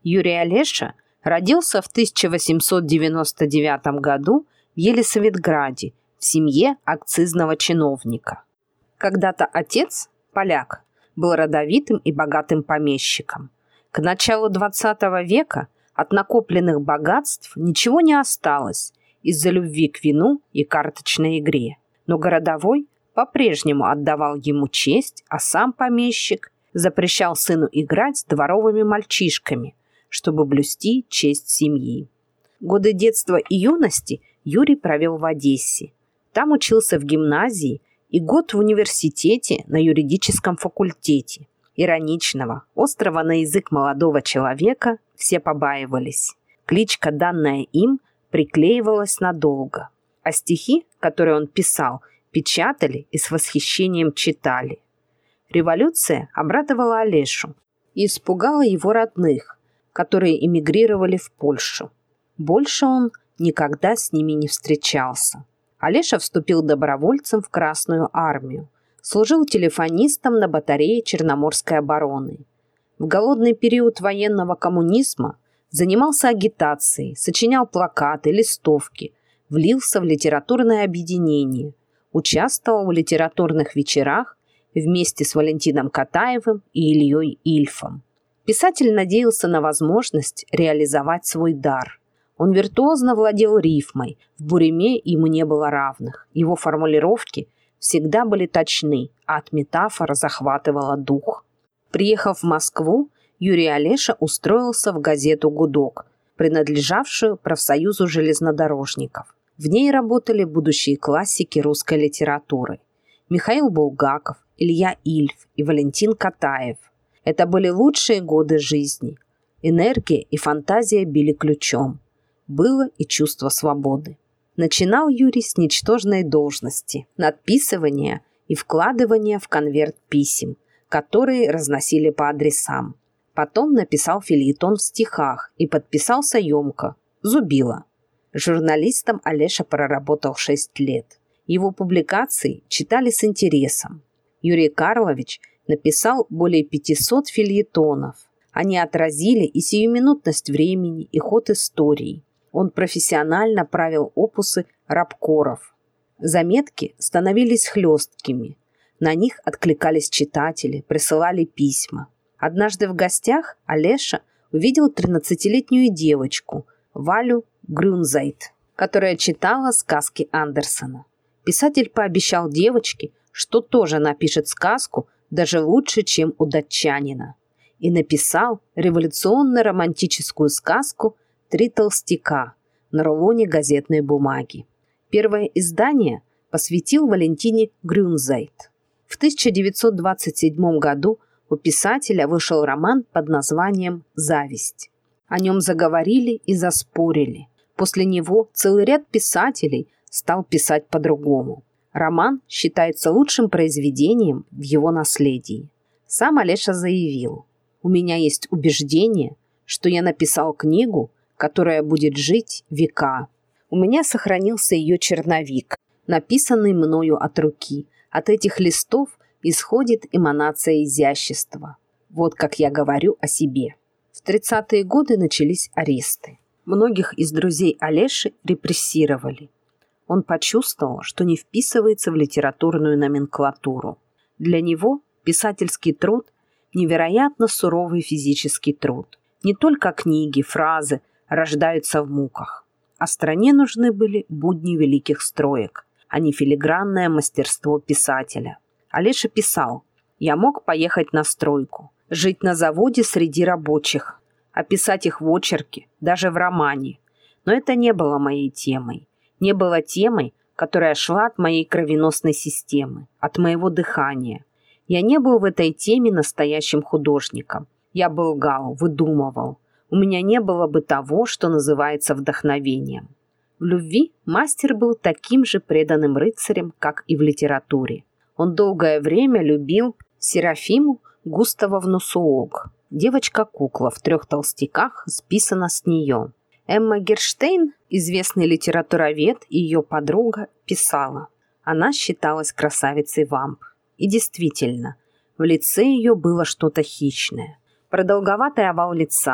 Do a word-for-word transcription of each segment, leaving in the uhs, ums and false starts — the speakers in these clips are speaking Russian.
Юрий Олеша родился в тысяча восемьсот девяносто девятом году в Елисаветграде в семье акцизного чиновника. Когда-то отец, поляк, был родовитым и богатым помещиком. К началу двадцатого века от накопленных богатств ничего не осталось из-за любви к вину и карточной игре. Но городовой по-прежнему отдавал ему честь, а сам помещик запрещал сыну играть с дворовыми мальчишками, чтобы блюсти честь семьи. Годы детства и юности Юрий провел в Одессе. Там учился в гимназии и год в университете на юридическом факультете. Ироничного, острого на язык молодого человека все побаивались. Кличка, данная им, приклеивалась надолго. А стихи, которые он писал, печатали и с восхищением читали. Революция обрадовала Олешу и испугала его родных, которые эмигрировали в Польшу. Больше он никогда с ними не встречался. Олеша вступил добровольцем в Красную армию, служил телефонистом на батарее Черноморской обороны. В голодный период военного коммунизма занимался агитацией, сочинял плакаты, листовки, влился в литературное объединение, участвовал в литературных вечерах вместе с Валентином Катаевым и Ильей Ильфом. Писатель надеялся на возможность реализовать свой дар. Он виртуозно владел рифмой, в буриме ему не было равных. Его формулировки всегда были точны, а от метафор захватывало дух. Приехав в Москву, Юрий Олеша устроился в газету «Гудок», принадлежавшую профсоюзу железнодорожников. В ней работали будущие классики русской литературы: Михаил Булгаков, Илья Ильф и Валентин Катаев. Это были лучшие годы жизни. Энергия и фантазия били ключом. Было и чувство свободы. Начинал Юрий с ничтожной должности – надписывания и вкладывания в конверт писем, которые разносили по адресам. Потом написал фельетон в стихах и подписался емко – Зубила. Журналистом Олеша проработал шесть лет. Его публикации читали с интересом. Юрий Карлович написал более пятисот фельетонов. Они отразили и сиюминутность времени, и ход истории. Он профессионально правил опусы рабкоров. Заметки становились хлесткими. На них откликались читатели, присылали письма. Однажды в гостях Олеша увидел тринадцатилетнюю девочку Валю Грюнзайт, которая читала сказки Андерсена. Писатель пообещал девочке, что тоже напишет сказку даже лучше, чем у датчанина. И написал революционно-романтическую сказку «Три толстяка» на рулоне газетной бумаги. Первое издание посвятил Валентине Грюнзайт. В тысяча девятьсот двадцать седьмом году у писателя вышел роман под названием «Зависть». О нем заговорили и заспорили. После него целый ряд писателей стал писать по-другому. Роман считается лучшим произведением в его наследии. Сам Олеша заявил: «У меня есть убеждение, что я написал книгу, которая будет жить века. У меня сохранился ее черновик, написанный мною от руки. От этих листов исходит эманация изящества. Вот как я говорю о себе». В тридцатые годы начались аресты. Многих из друзей Олеши репрессировали. Он почувствовал, что не вписывается в литературную номенклатуру. Для него писательский труд – невероятно суровый физический труд. Не только книги, фразы рождаются в муках. А стране нужны были будни великих строек, а не филигранное мастерство писателя. Олеша писал: «Я мог поехать на стройку, жить на заводе среди рабочих, описать их в очерке, даже в романе. Но это не было моей темой. Не было темой, которая шла от моей кровеносной системы, от моего дыхания. Я не был в этой теме настоящим художником. Я был лгал, выдумывал. У меня не было бы того, что называется вдохновением». В любви мастер был таким же преданным рыцарем, как и в литературе. Он долгое время любил Серафиму Густавовну Суок. Девочка-кукла в трех толстяках списана с нее. Эмма Герштейн, известный литературовед, и ее подруга, писала: она считалась красавицей вамп. И действительно, в лице ее было что-то хищное. Продолговатый овал лица,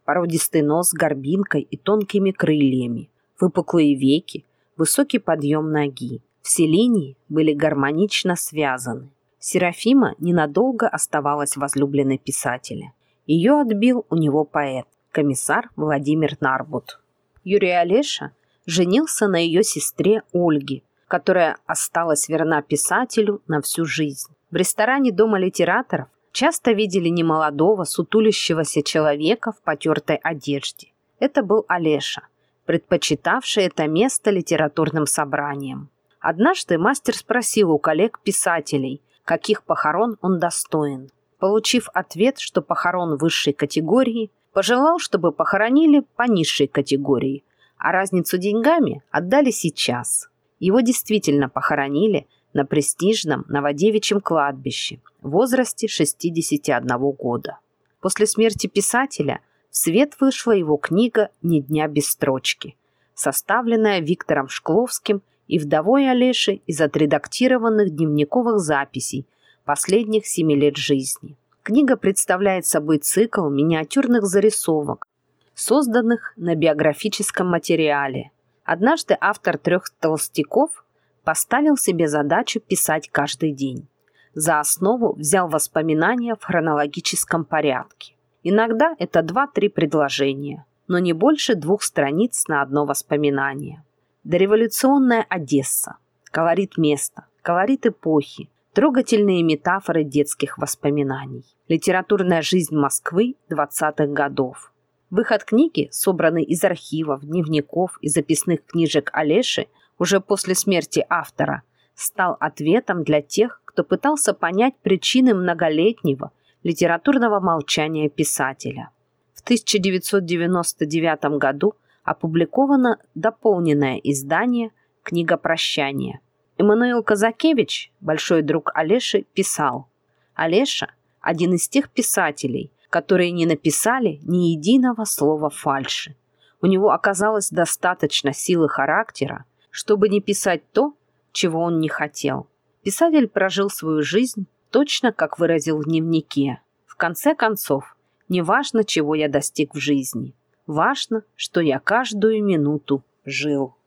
породистый нос с горбинкой и тонкими крыльями, выпуклые веки, высокий подъем ноги. Все линии были гармонично связаны. Серафима ненадолго оставалась возлюбленной писателя. Ее отбил у него поэт, комиссар Владимир Нарбут. Юрий Олеша женился на ее сестре Ольге, которая осталась верна писателю на всю жизнь. В ресторане Дома литераторов часто видели немолодого, сутулящегося человека в потертой одежде. Это был Олеша, предпочитавший это место литературным собраниям. Однажды мастер спросил у коллег-писателей, каких похорон он достоин. Получив ответ, что похорон высшей категории, пожелал, чтобы похоронили по низшей категории, а разницу деньгами отдали сейчас. Его действительно похоронили на престижном Новодевичьем кладбище в возрасте шестидесяти одного года. После смерти писателя в свет вышла его книга «Ни дня без строчки», составленная Виктором Шкловским и вдовой Олеши из отредактированных дневниковых записей последних семи лет жизни. Книга представляет собой цикл миниатюрных зарисовок, созданных на биографическом материале. Однажды автор трех толстяков поставил себе задачу писать каждый день. За основу взял воспоминания в хронологическом порядке. Иногда это два-три предложения, но не больше двух страниц на одно воспоминание. Дореволюционная Одесса, колорит места, колорит эпохи, трогательные метафоры детских воспоминаний, литературная жизнь Москвы двадцатых годов. Выход книги, собранный из архивов, дневников и записных книжек Олеши уже после смерти автора, стал ответом для тех, кто пытался понять причины многолетнего литературного молчания писателя. В тысяча девятьсот девяносто девятом году опубликовано дополненное издание «Книга прощания». Эммануил Казакевич, большой друг Олеши, писал: «Олеша – один из тех писателей, которые не написали ни единого слова фальши. У него оказалось достаточно силы характера, чтобы не писать то, чего он не хотел. Писатель прожил свою жизнь точно, как выразил в дневнике. В конце концов, не важно, чего я достиг в жизни. Важно, что я каждую минуту жил».